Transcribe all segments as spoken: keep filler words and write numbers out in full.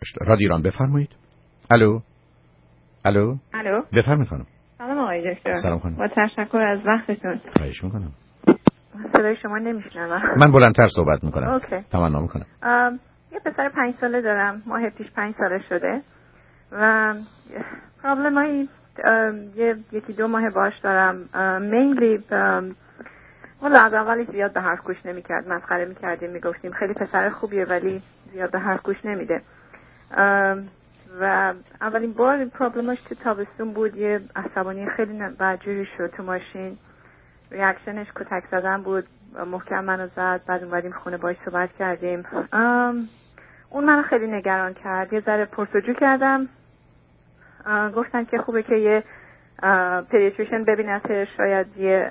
هشت. رادیو ایران بفرمایید. الو الو الو بفرمایید خانم. سلام آقای دکتر. سلام خانم. با تشکر از وقتتون. خواهش میکنم. صدای شما نمیشنوم. من بلندتر صحبت میکنم. اوکی. تمنا میکنم. یه پسر پنج ساله دارم. ماه پیش پنج ساله شده و پرابلمایی یه یکی دو ماه باش دارم. مینلی والا از اولی زیاد به حرف گوش نمیکرد. مسخره میکردیم، میگفتیم خیلی پسر خوبیه ولی زیاد به حرف گوش نمیده. و اولین بار پرابلمش تو تابستون بود. یه عصبانی خیلی بدجوری شد تو ماشین. ریاکشنش کتک زدن بود. محکم منو زد. بعد اومدیم خونه باهاش صحبت کردیم. اون منو خیلی نگران کرد. یه ذره پرسجو کردم. گفتن که خوبه که یه پدیاتریشن ببینتش، شاید یه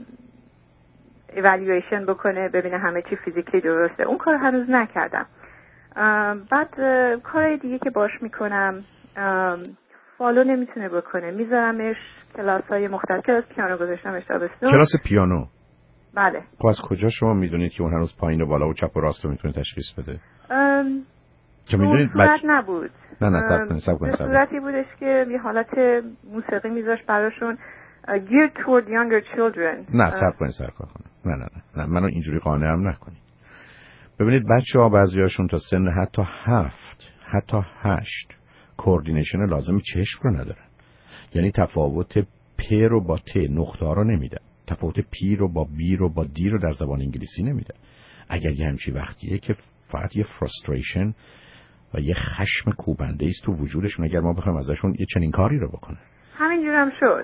ایوالویشن بکنه ببینه همه چی فیزیکلی درسته. اون کار هنوز نکردم. بعد کارهای دیگه که باش میکنم فالو نمیتونه بکنه. میذارمش کلاس های مختلف. کلاس پیانو گذاشتمش تابستون. کلاس پیانو؟ بله. خب از کجا شما میدونید که اون هنوز پایین و بالا و چپ و راست رو میتونه تشخیص بده؟ ام که میدونید صورت بچ... نبود. نه نه سب کنید سب کنید سب صورتی بودش که یه حالت موسیقی میذاش براشون geared toward younger children. نه سب کنید سرکار خانم. نه نه نه, نه. منو اینجوری قانعم نکنید. ببینید بچه ها بعضیاشون تا سن حتی هفت حتی هشت کوردینیشن لازم چشم رو ندارن. یعنی تفاوت پ رو با ت نقطه ها رو نمیدن. تفاوت پی رو با بی رو با دی رو در زبان انگلیسی نمیدن. اگر یه همچی وقتیه که فقط یه فرستریشن و یه خشم کوبنده است تو وجودشون اگر ما بخوایم ازشون یه چنین کاری رو بکنه. همینجور هم شد.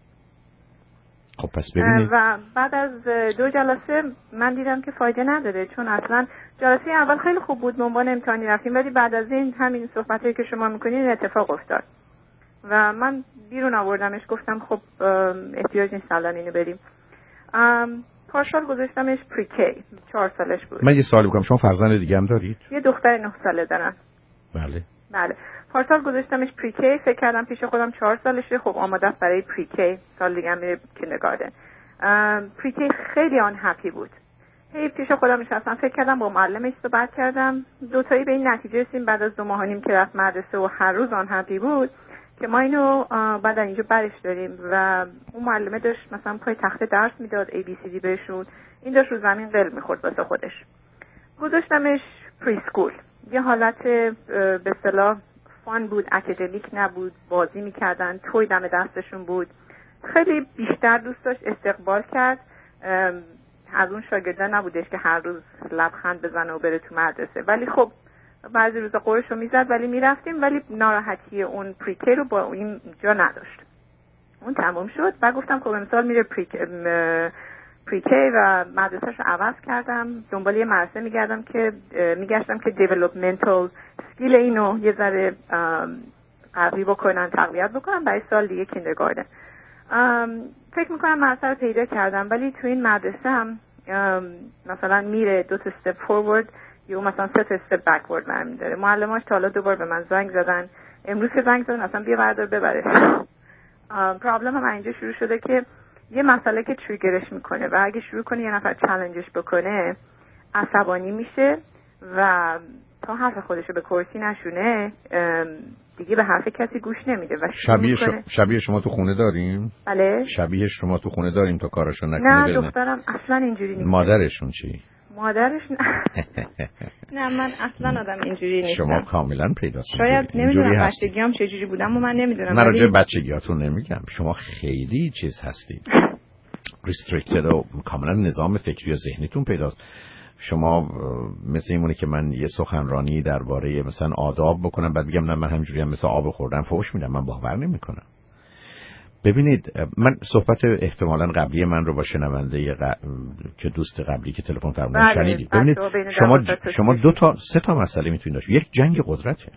خب پس ببینید. و بعد از دو جلسه من دیدم که فایده نداره، چون اصلا جلسه اول خیلی خوب بود، به عنوان امتحانی رفتیم، ولی بعد از این همین صحبتایی که شما میکنین اتفاق افتاد و من بیرون آوردمش. گفتم خب احتیاج نیست الان اینو بریم. پارشال گذاشتمش پری کی. چهار سالش بود. من یه سوالی بکنم، شما فرزند دیگه هم دارید؟ یه دختر نه ساله دارم. بله بله. پارسال گذاشتمش پری کی. فکر کردم پیش خودم چهار سالشه، خب آماده است برای پری کی. سال دیگه میره کیندرگاردن. پری کی خیلی آن هپی بود. هی پیش خودم نشستم فکر کردم، با معلمش صحبت کردم، دو تایی به این نتیجه رسیدیم بعد از دو ماه و نیم که رفت مدرسه و هر روز آن هپی بود که ما اینو بعد اینجا برش داریم و اون معلمه داشت مثلا پای تخته درس میداد ای بی سی دی بهشون، این داشت رو زمین قل میخورد واسه خودش. گذاشتمش پری اسکول. یه حالت به اصطلاح فان بود، اکادمیک نبود، بازی میکردن، توی دم دستشون بود. خیلی بیشتر دوست داشت استقبال کرد. از اون شاگردان نبودش که هر روز لبخند بزنه و بره تو مدرسه، ولی خب بعضی روزا قورشو میزد ولی میرفتیم، ولی ناراحتی اون پریکی رو با این جا نداشت. اون تمام شد و گفتم خب امسال میره پریکی پریکی و مدرسه‌ش رو عوض کردم. دنبال یه مدرسه میگردم که میگشتم که دیولپمنتال اسکیل اینو یه ذره قوی بکنن، تقویت بکنن برای سال دیگه کیندرگاردن. فکر میکنم مدرسه رو پیدا کردم، ولی تو این مدرسه هم مثلا میره دو تا استپ فوروارد یا مثلا سه تا استپ بکورد برمی داره. معلماش تا حالا دوبار به من زنگ زدن، امروز که زنگ زدن اصلا بیا بردار ببره. پرابلم هم اینجا شروع شده که یه مسئله که تریگرش میکنه و اگه شروع کنه یه نفر چالنجش بکنه عصبانی میشه و تا حرف خودشو به کرسی نشونه دیگه به حرف کسی گوش نمیده و شبیه شما شبیه شما تو خونه داریم؟ بله. شبیه شما تو خونه داریم تا کاراشو نکنه؟ نه دخترم اصلا اینجوری نیست. مادرشون چی؟ مادرش نه. نه من اصلا آدم اینجوری نیستم. شما کاملا پیداست. شاید نمیدونم بچگیام چه جوری بودم و من نمیدونم. من راجع به بچگیاتون نمیگم. شما خیلی چیز هستید. ریستریکتد و کاملا نظام فکری و ذهنیتون پیداست. شما مثل اینونه که من یه سخنرانی درباره مثلا آداب بکنم بعد بگم نه من همینجوری هم مثل آب خوردن فوش میدم، من باور نمیکنم. ببینید من صحبت احتمالاً قبلی من رو با شنونده ق... که دوست قبلی که تلفن فرمودن شنیدید. ببینید شما شما دو تا سه تا مسئله میتونید داشت. یک جنگ قدرته.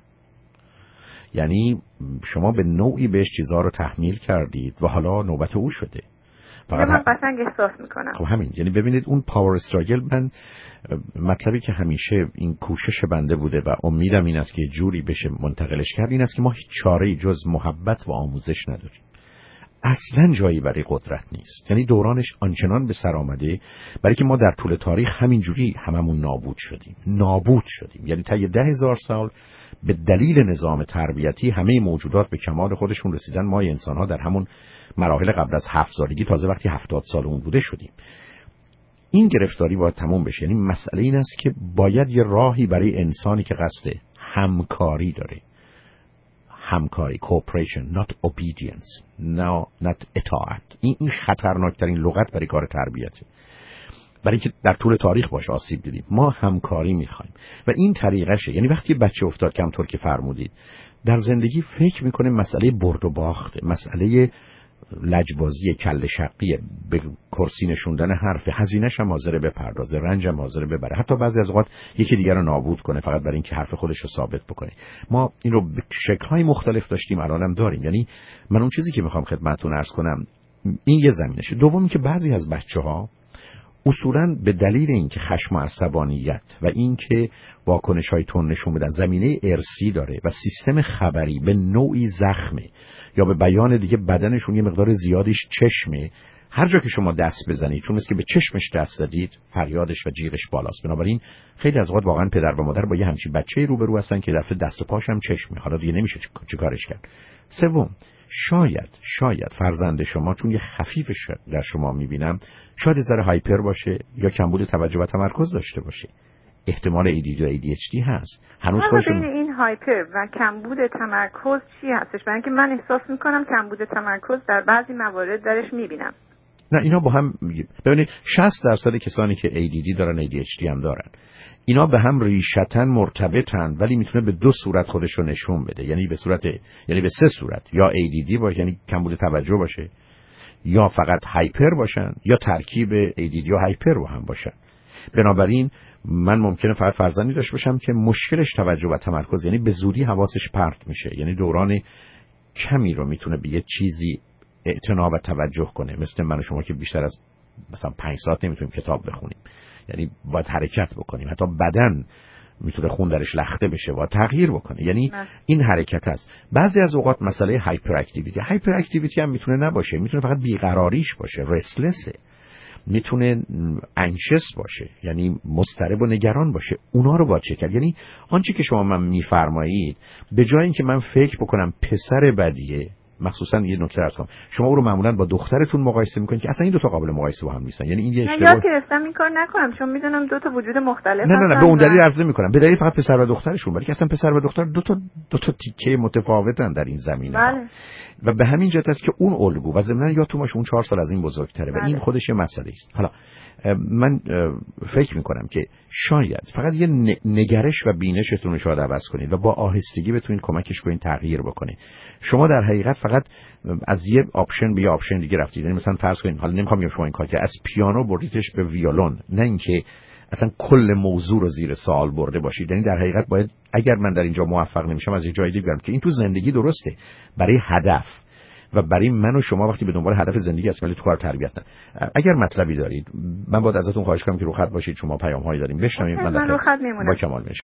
یعنی شما به نوعی بهش چیزا رو تحمیل کردید و حالا نوبت او شده. فقط من قشنگ احساس میکنم. خب همین، یعنی ببینید اون پاور استراگل، من مطلبی که همیشه این کوشش بنده بوده و امیدم این است که جوری بشه منتقلش کرد این است که ما هیچ چاره‌ای جز محبت و آموزش نداریم. اصلا جایی برای قدرت نیست. یعنی دورانش آنچنان به سر آمده برای که ما در طول تاریخ همینجوری هممون نابود شدیم. نابود شدیم. یعنی تا یه ده هزار سال به دلیل نظام تربیتی همه موجودات به کمال خودشون رسیدن. ما انسان‌ها در همون مراحل قبل از هفت سالگی تازه وقتی هفتاد سالمون بوده شدیم. این گرفتاری باید تموم بشه. یعنی مسئله این است که باید یه راهی برای انسانی که قصد همکاری داره، همکاری، cooperation not obedience، نه not اطاعت. این این خطرناکترین لغت برای کار تربیته، برای که در طول تاریخ باشه آسیب دیدیم. ما همکاری میخوایم و این طریقشه. یعنی وقتی بچه افتاد که همطور که فرمودید در زندگی فکر میکنه مسئله برد و باخته، مسئله لجبازی کله شقیه، به کرسی نشوندن حرف، هزینه‌ش هم حاضر بپردازه، رنج هم حاضر ببره، حتی بعضی از اوقات یکی دیگر رو نابود کنه فقط برای اینکه حرف خودش رو ثابت بکنه. ما این رو به شکل‌های مختلف داشتیم، الانم داریم. یعنی من اون چیزی که میخوام خدمتتون عرض کنم این یه زمینشه. دومی که بعضی از بچه‌ها اصولاً به دلیل اینکه خشم و عصبانیت و اینکه واکنش‌های تون نشون بدن زمینه ارثی داره و سیستم خبری به نوعی زخمه، یا به بیان دیگه بدنشون یه مقدار زیادیش چشمه، هر جا که شما دست بزنید چون است که به چشمش دست زدید فریادش و جیغش بالاست. بنابراین خیلی از اوقات واقعا پدر و مادر با یه همچین بچه‌ای روبرو هستن که دفعه دست و پاش هم چشمه، حالا دیگه نمیشه چه کارش کرد. سوم، شاید شاید فرزند شما چون یه خفیفش در شما میبینم شاید ذره هایپر باشه یا کمبود توجه و تمرکز داشته باشه. احتمال ای دی دی و ای دی اچ دی هست. هنوز خودشون بین این هایپر و کمبود تمرکز چی هستش؟ برای اینکه من احساس میکنم کمبود تمرکز در بعضی موارد درش میبینم. نه اینا با هم، ببینید شصت درصد کسانی که ای دی دی دارن ای دی اچ دی هم دارن. اینا به هم ریشتن مرتبطن، ولی میتونه به دو صورت خودش رو نشون بده. یعنی به صورت یعنی به سه صورت، یا ای دی دی باشه یعنی کمبود توجه باشه، یا فقط هایپر باشن، یا ترکیب ای دی دی و هایپر با هم باشن. بنابراین من ممکنه فقط فرزندی داشته باشم که مشکلش توجه و تمرکز، یعنی به زودی حواسش پرت میشه، یعنی دوران کمی رو میتونه به یه چیزی اعتنا و توجه کنه، مثل من و شما که بیشتر از مثلا پنج ساعت نمیتونیم کتاب بخونیم، یعنی باید حرکت بکنیم، حتی بدن میتونه خون درش لخته بشه و تغییر بکنه، یعنی نه. این حرکت است. بعضی از اوقات مسئله هایپر اکتیویتی، هایپر اکتیویتی هم میتونه نباشه، میتونه فقط بیقراریش باشه، رسلسه، میتونه انشس باشه، یعنی مضطرب و نگران باشه. اونا رو باید چک کرد. یعنی آنچه که شما من میفرمایید به جای اینکه من فکر بکنم پسر بدیه، مخصوصا یه نکته ارز کنم، شما او رو معمولا با دخترتون مقایسه میکنید که اصلا این دو تا قابل مقایسه با هم نیستن. یعنی این یه اشتباه. من یاد گرفتم این کار نکنم چون میدونم دو تا وجود مختلف. نه نه نه به اون دلیل عرض نمیکنم، به دلیل فقط پسر و دخترشون، ولی که اصلا پسر و دختر دو تا دو تا تیکه متفاوتن در این زمینه. بله. و به همین جهت است که اون الگو و ضمن یا تو باشه اون چهار سال از این بزرگتره و بله. این خودش یه مسئله است. حالا من فکر میکنم که شاید فقط یه نگرش و بینشتون رو شاید عوض کنید و با آهستگی بتونید کمکش کنید تغییر بکنه. شما در حقیقت فقط از یه آپشن به یه آپشن دیگه رفتید. یعنی مثلا فرض کنید، حالا نمیخوام بگم شما این کار که از پیانو بردیدش به ویولون، نه اینکه اصلا کل موضوع رو زیر سوال برده باشید. یعنی در حقیقت باید، اگر من در اینجا موفق نمیشم از یه جای دیگه بیارم که این تو زندگی درسته، برای هدف و برای من و شما وقتی به دنبال هدف زندگی هستیم ولی تو کار تربیت نه. اگر مطلبی دارید من باید ازتون خواهش کنم که رو خط باشید، شما پیام‌هایی داریم بشنویم. من رو خط میمونم. با کمال میشم.